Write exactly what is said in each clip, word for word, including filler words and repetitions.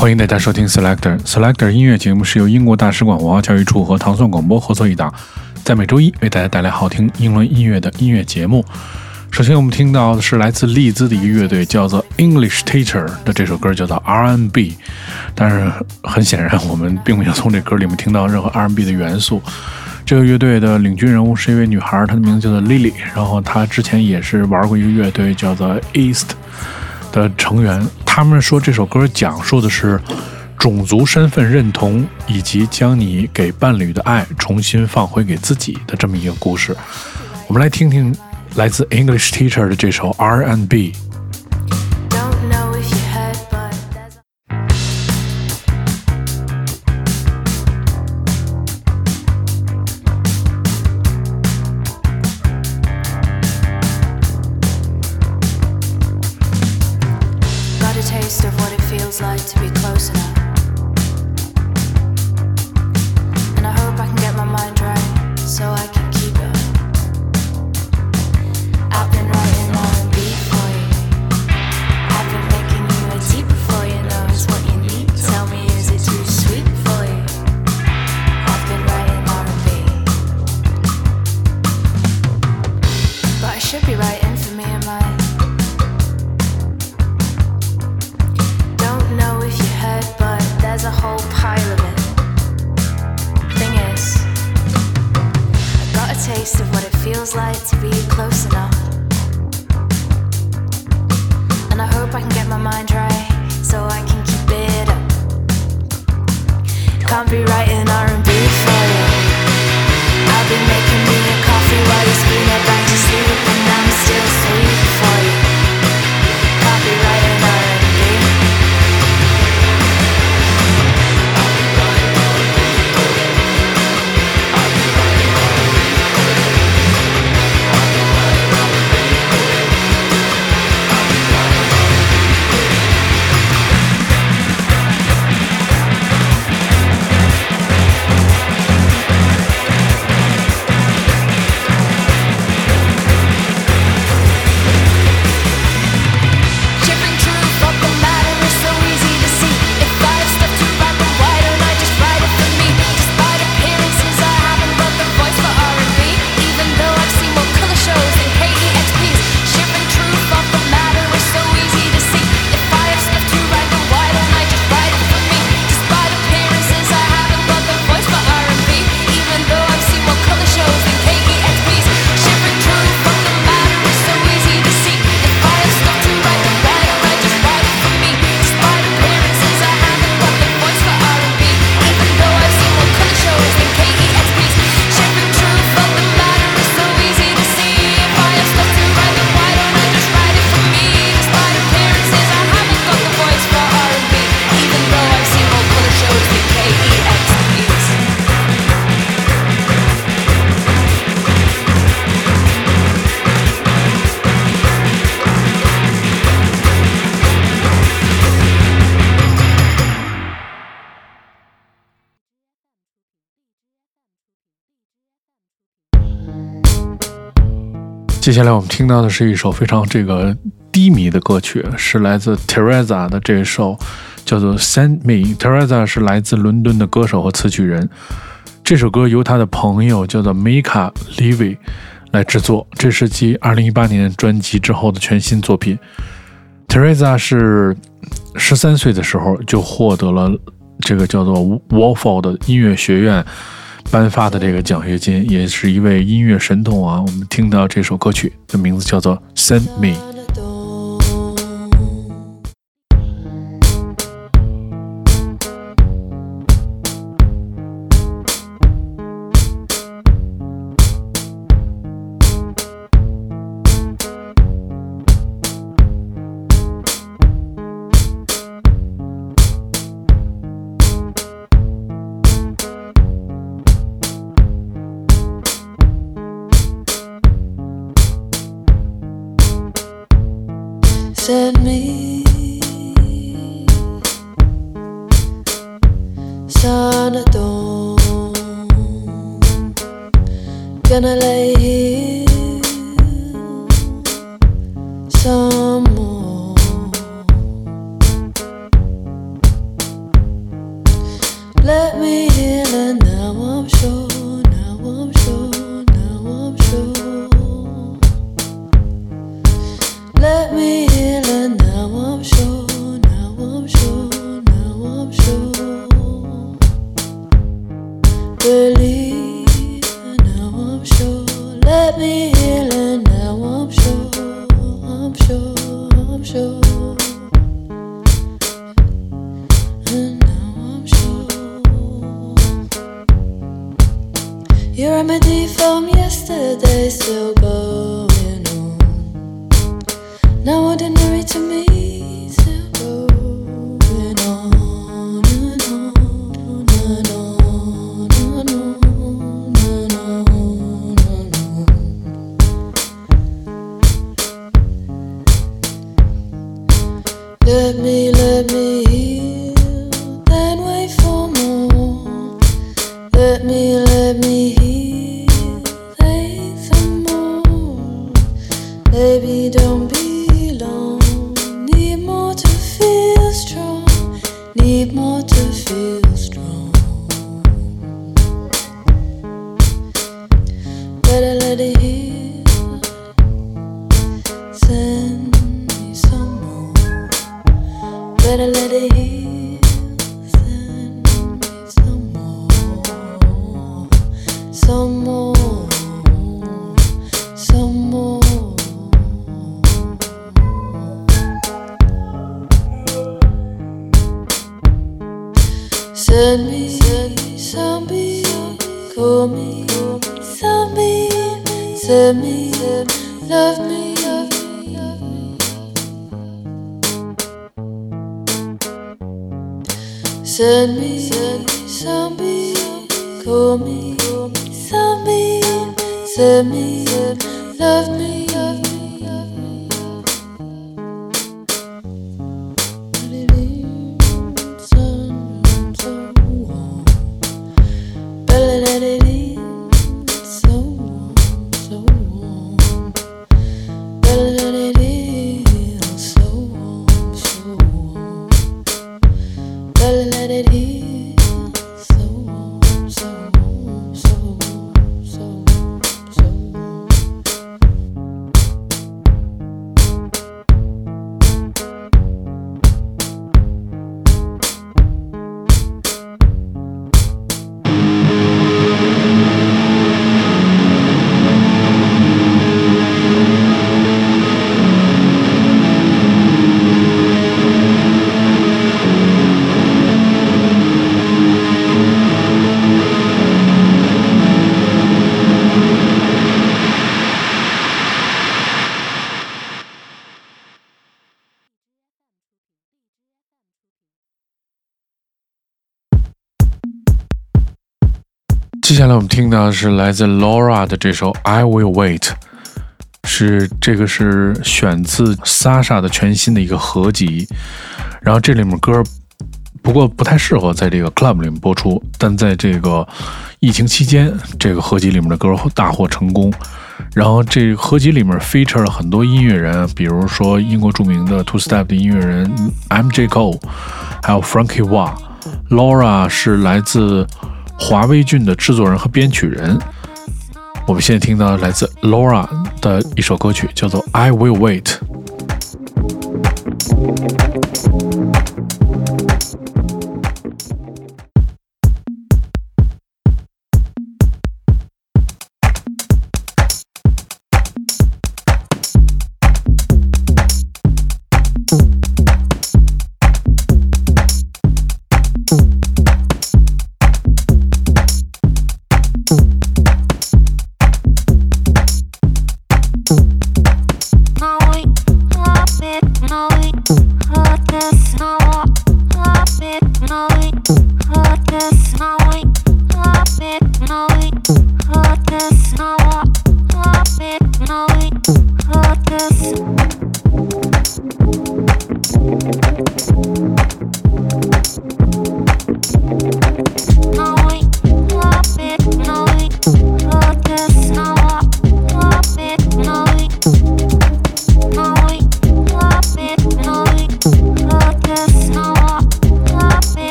欢迎大家收听 Selector Selector 音乐节目，是由英国大使馆文化教育处和糖蒜广播合作一档，在每周一为大家带来好听英伦音乐的音乐节目。首先我们听到的是来自利兹的一个乐队叫做 English Teacher 的这首歌叫做 R and B， 但是很显然我们并没有从这歌里面听到任何 R and B 的元素。这个乐队的领军人物是一位女孩，她的名字叫做 Lily， 然后她之前也是玩过一个乐队叫做 East 的成员。他们说这首歌讲述的是种族身份认同以及将你给伴侣的爱重新放回给自己的这么一个故事。我们来听听来自 English Teacher 的这首 R and B。接下来我们听到的是一首非常这个低迷的歌曲，是来自 Teresa 的这首叫做 Send Me。 Teresa 是来自伦敦的歌手和词曲人，这首歌由他的朋友叫做 Mika Levy 来制作，这是继二零一八年专辑之后的全新作品。 Teresa 是十三岁的时候就获得了这个叫做 Walford 的音乐学院颁发的这个奖学金，也是一位音乐神童啊。我们听到这首歌曲的名字叫做 Send Me。 Send me sun at dawn, gonna lay here some more. Your remedy from yesterday still going on. Now ordinary to me, still going on and on and on and on and on and on. Let me, let me heal, then wait for more. Let me, let me heal, wait for more. Baby, don't be long. Need more to feel strong. Need more to feel strong. Better let it heal. Send me some more. Better let it heal. Send me some more. Some more. Some more. Send me some beat, call me some beat, send me, love me, love me, love me. Send me some beat, call me some beat, send me, love me, love me, love me. Let it in, so warm, so warm. Better let it in, so warm, so warm. Better let it in, so warm, so warm, so warm, so warm, so warm. 接下来我们听到的是来自 Laura 的这首 I Will Wait， 是这个是选自 Sasha 的全新的一个合集，然后这里面歌不过不太适合在这个 club 里面播出，但在这个疫情期间，这个合集里面的歌大获成功。然后这个合集里面 feature 了很多音乐人，比如说英国著名的 Two Step 的音乐人 M J Cole， 还有 Frankie Wah。Laura 是来自华威郡的制作人和编曲人。我们现在听到来自 Laura 的一首歌曲叫做 I Will Wait。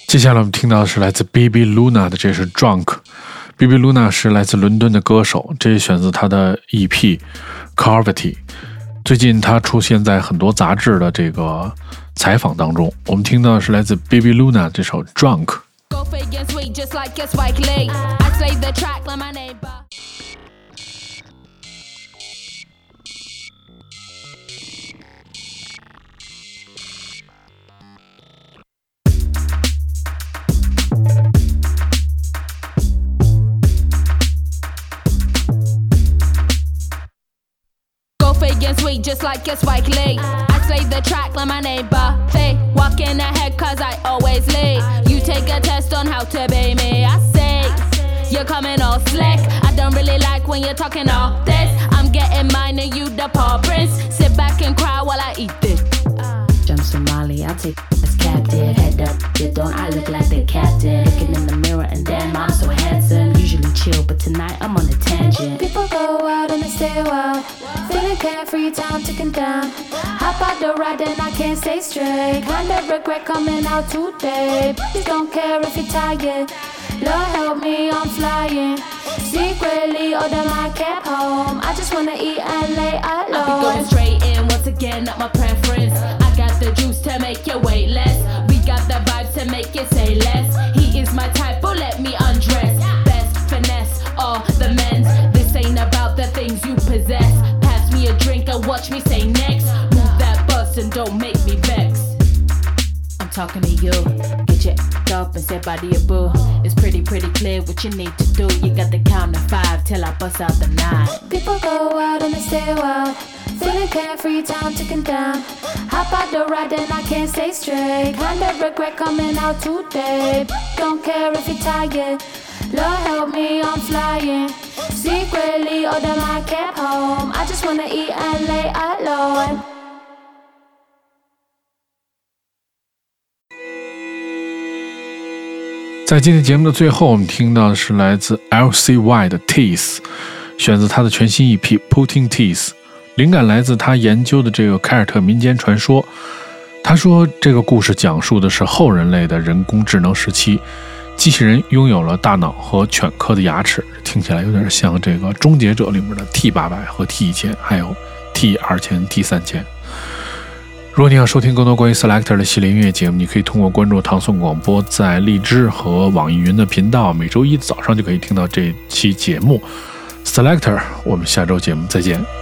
接下来我们听到的是来自 B B Luna 的，这是 Drunk。B B Luna 是来自伦敦的歌手，这也选自他的 E P Cavity。最近他出现在很多杂志的这个采访当中。我们听到的是来自 B B Luna 这首 Drunk。Sweet just like a Spike Lee. I slay the track like my neighbor. They walking ahead cause I always lead. You take a test on how to be me. I say, you're coming all slick. I don't really like when you're talking all this. I'm getting mine and you the paw prince. Sit back and cry while I eat this. Jump Somali, I take as captive. Head up, you don't, I look like the captain. Looking in the mirror and damn, I'm so handsome. Usually chill, but tonight I'm on a tangent. People go out and they stay wild. Feeling carefree, time ticking down. Hop out the ride and I can't stay straight. Kind of regret coming out today. Please don't care if you're tired. Lord help me, I'm flying. Secretly, order my cab home. I just wanna eat and lay alone. I'll be going straight in once again, not my preference. I got the juice to make you wait less. We got the vibes to make you say less. He is my type, but let me undress. Best finesse, all the men's. This ain't about the things you possess. Pass me a drink and watch me say next. Move that bus and don't make me vex. I'm talking to you. Get your up and say bye to your boo. It's pretty, pretty clear what you need to do. You got the count to five till I bust out the nine. People go out and they stay wild. Feeling carefree, time ticking down. Hop out the ride and I can't stay straight. Kind of regret coming out today. Don't care if you're tired. Lord help me, I'm flying. Secretly order my cab home. I just wanna eat and lay alone. 在今天节目的最后，我们听到的是来自 L C Y 的 Teeth， 选自他的全新 E P Putting Teeth， 灵感来自他研究的这个凯尔特民间传说。他说这个故事讲述的是后人类的人工智能时期，机器人拥有了大脑和犬科的牙齿，听起来有点像这个终结者里面的 T 八百 和 T 一千，还有 T 二千 T 三千。如果你想收听更多关于 Selector 的系列音乐节目，你可以通过关注唐宋广播在荔枝和网易云的频道，每周一早上就可以听到这期节目 Selector。我们下周节目再见。